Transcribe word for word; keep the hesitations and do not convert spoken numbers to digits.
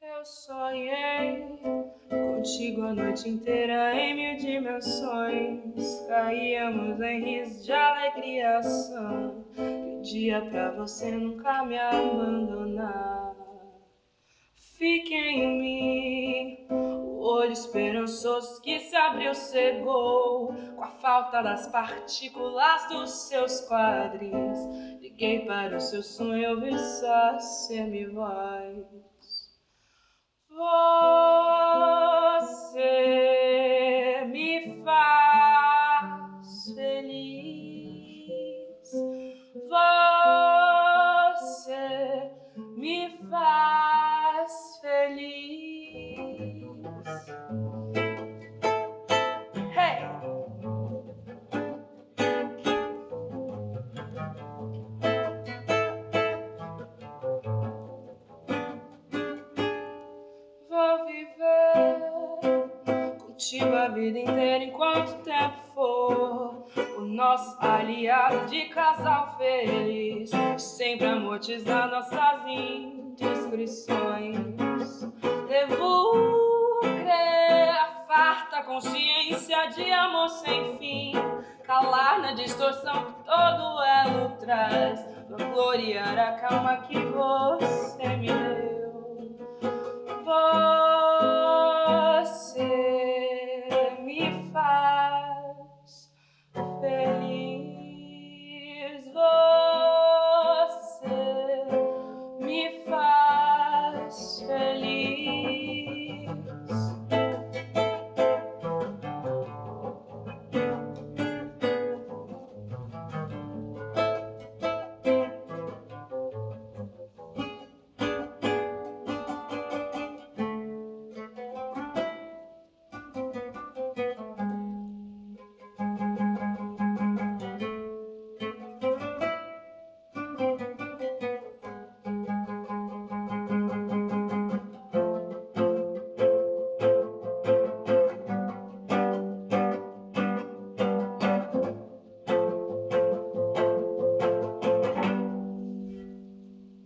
Eu sonhei contigo a noite inteira em mil dimensões. Caíamos em risos de alecriação. Pedia pra você nunca me abandonar. Fique em mim, o olho esperançoso que se abriu cegou com a falta das partículas dos seus quadris. Liguei para o seu sonho, ouvi só a semi-voz. Você me faz feliz. Você me faz feliz. Hey! Vou viver contigo a vida inteira enquanto o tempo for o nosso aliado de casal feliz, sempre amortizar nossas indiscrições. Devo crer a farta consciência de amor sem fim, calar na distorção que todo elo traz, pra gloriar a calma que você me dá.